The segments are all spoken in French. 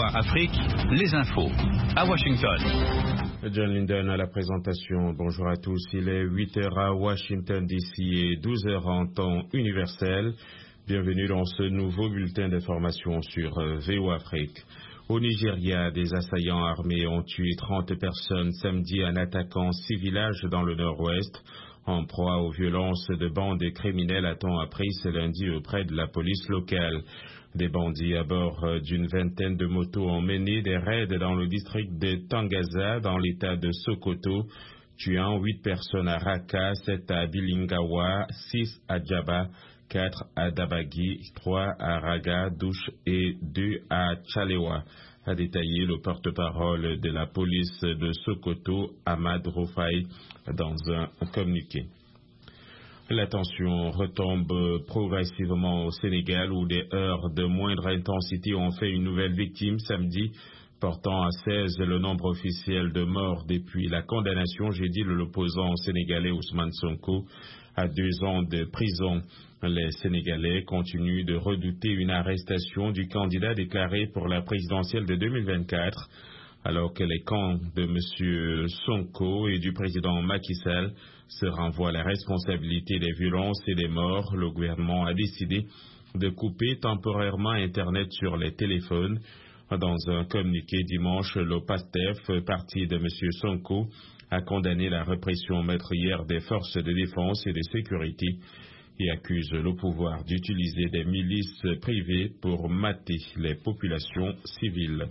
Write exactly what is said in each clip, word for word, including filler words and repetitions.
A Afrique, les infos. À Washington. John Linden à la présentation. Bonjour à tous. Il est huit heures à Washington D C et douze heures en temps universel. Bienvenue dans ce nouveau bulletin d'information sur V O Afrique. Au Nigeria, des assaillants armés ont tué trente personnes samedi en attaquant six villages dans le nord-ouest. En proie aux violences de bandes criminelles, a-t-on appris ce lundi auprès de la police locale. Des bandits à bord d'une vingtaine de motos ont mené des raids dans le district de Tangaza, dans l'état de Sokoto, tuant huit personnes à Raka, sept à Bilingawa, six à Djaba, quatre à Dabagi, trois à Raga, Douche et deux à Tchalewa, a détaillé le porte-parole de la police de Sokoto, Ahmad Rufai, dans un communiqué. La tension retombe progressivement au Sénégal où des heurts de moindre intensité ont fait une nouvelle victime samedi, portant à seize le nombre officiel de morts depuis la condamnation jeudi de l'opposant sénégalais Ousmane Sonko à deux ans de prison. Les Sénégalais continuent de redouter une arrestation du candidat déclaré pour la présidentielle de deux mille vingt-quatre, alors que les camps de M. Sonko et du président Macky Sall se renvoient la responsabilité des violences et des morts. Le gouvernement a décidé de couper temporairement Internet sur les téléphones. Dans un communiqué dimanche, le PASTEF, parti de M. Sonko, a condamné la répression meurtrière des forces de défense et de sécurité et accuse le pouvoir d'utiliser des milices privées pour mater les populations civiles.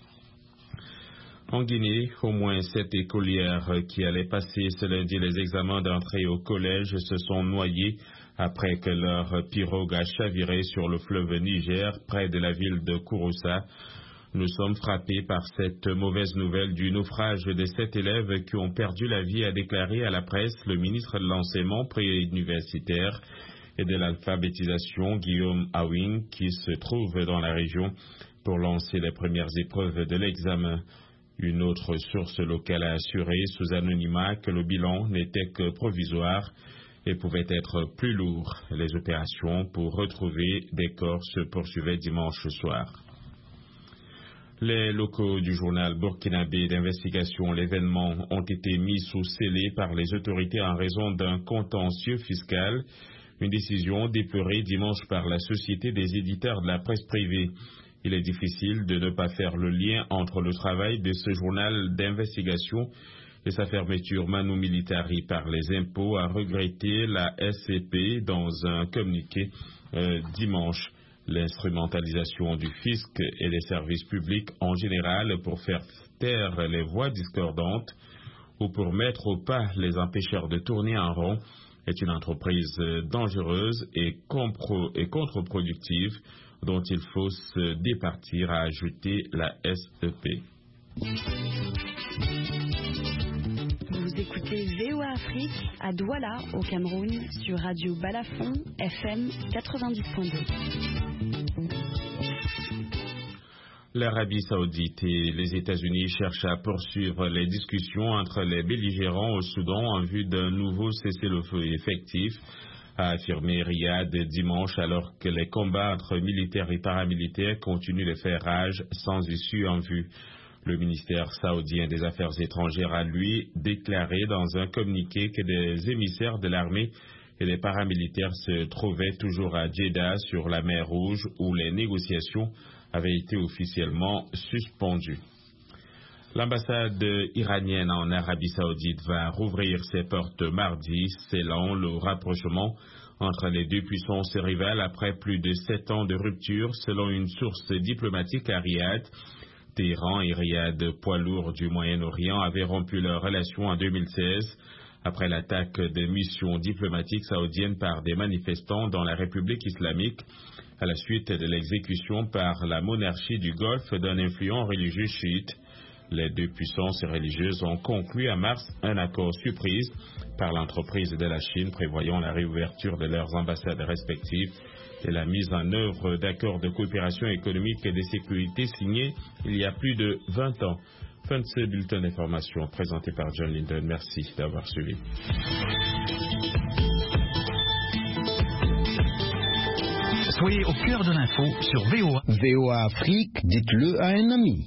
En Guinée, au moins sept écolières qui allaient passer ce lundi les examens d'entrée au collège se sont noyées après que leur pirogue a chaviré sur le fleuve Niger, près de la ville de Kouroussa. Nous sommes frappés par cette mauvaise nouvelle du naufrage de sept élèves qui ont perdu la vie, a déclaré à la presse le ministre de l'Enseignement préuniversitaire et de l'alphabétisation, Guillaume Awing, qui se trouve dans la région pour lancer les premières épreuves de l'examen. Une autre source locale a assuré sous anonymat que le bilan n'était que provisoire et pouvait être plus lourd. Les opérations pour retrouver des corps se poursuivaient dimanche soir. Les locaux du journal burkinabé d'investigation L'événement ont été mis sous scellé par les autorités en raison d'un contentieux fiscal, une décision déplorée dimanche par la Société des éditeurs de la presse privée. Il est difficile de ne pas faire le lien entre le travail de ce journal d'investigation et sa fermeture manu militari par les impôts, a regretté la S C P dans un communiqué euh, dimanche. L'instrumentalisation du fisc et des services publics en général pour faire taire les voix discordantes ou pour mettre au pas les empêcheurs de tourner en rond est une entreprise dangereuse et, compro- et contre-productive dont il faut se départir, a ajouté la S E P. Vous écoutez V O A Afrique à Douala, au Cameroun, sur Radio Balafon, F M quatre-vingt-dix point deux. L'Arabie Saoudite et les États-Unis cherchent à poursuivre les discussions entre les belligérants au Soudan en vue d'un nouveau cessez-le-feu effectif, a affirmé Riyad dimanche, alors que les combats entre militaires et paramilitaires continuent de faire rage sans issue en vue. Le ministère saoudien des Affaires étrangères a, lui, déclaré dans un communiqué que des émissaires de l'armée et des paramilitaires se trouvaient toujours à Djeddah, sur la mer Rouge, où les négociations avaient été officiellement suspendues. L'ambassade iranienne en Arabie Saoudite va rouvrir ses portes mardi, scellant le rapprochement entre les deux puissances rivales après plus de sept ans de rupture, selon une source diplomatique à Riyad. Téhéran et Riyad, poids lourds du Moyen-Orient, avaient rompu leurs relations en deux mille seize après l'attaque de missions diplomatiques saoudiennes par des manifestants dans la République islamique à la suite de l'exécution par la monarchie du Golfe d'un influent religieux chiite. Les deux puissances religieuses ont conclu en mars un accord surprise par l'entreprise de la Chine prévoyant la réouverture de leurs ambassades respectives et la mise en œuvre d'accords de coopération économique et de sécurité signés il y a plus de vingt ans. Fin de ce bulletin d'information présenté par John Linden. Merci d'avoir suivi. Soyez au cœur de l'info sur V O A. V O A Afrique, dites-le à un ami.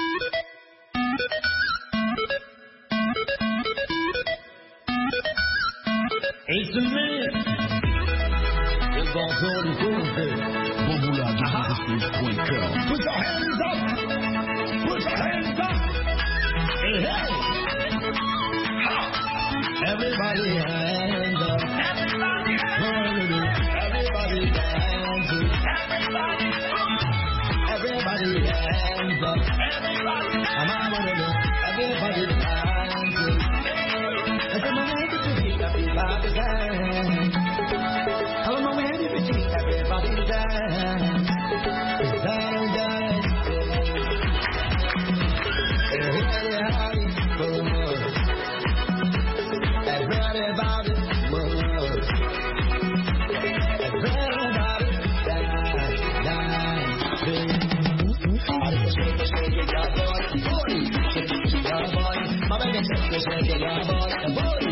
It's a man. It's all good and cool. Put your hands up. Put your hands up. Hey, hey. Ha. Everybody hands up. Everybody hands up. Everybody hands up. Everybody hands up. Everybody hands up. Everybody hands up. Everybody dance. Come on, man, you can see everybody dance. Dance, dance. Everybody move. Everybody move. Everybody dance, dance. Shake it, shake it, your body, body. Shake it, shake your body. My baby, shake it, shake it, your body, body.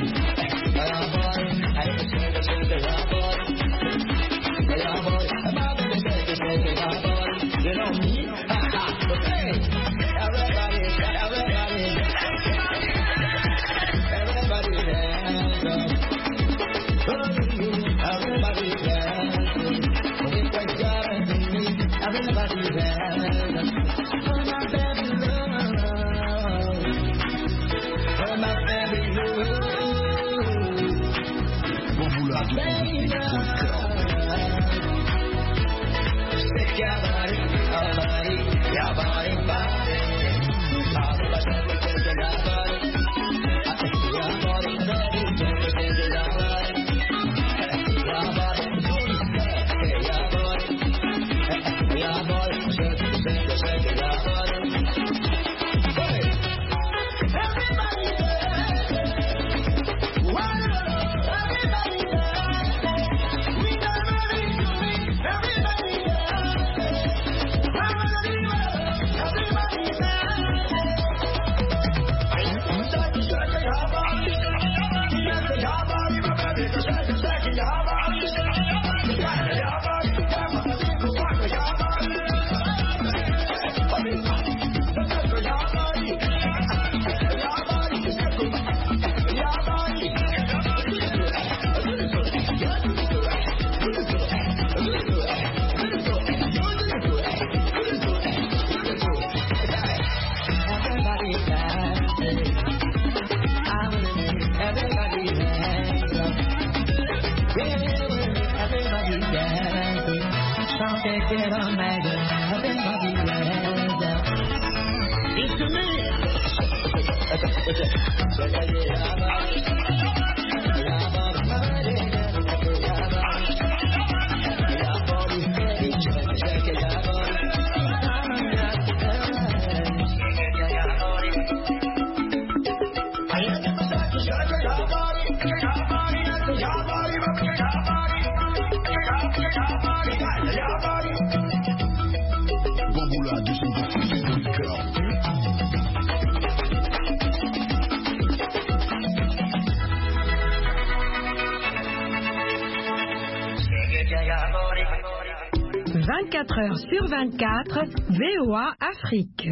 vingt-quatre heures sur vingt-quatre, V O A Afrique.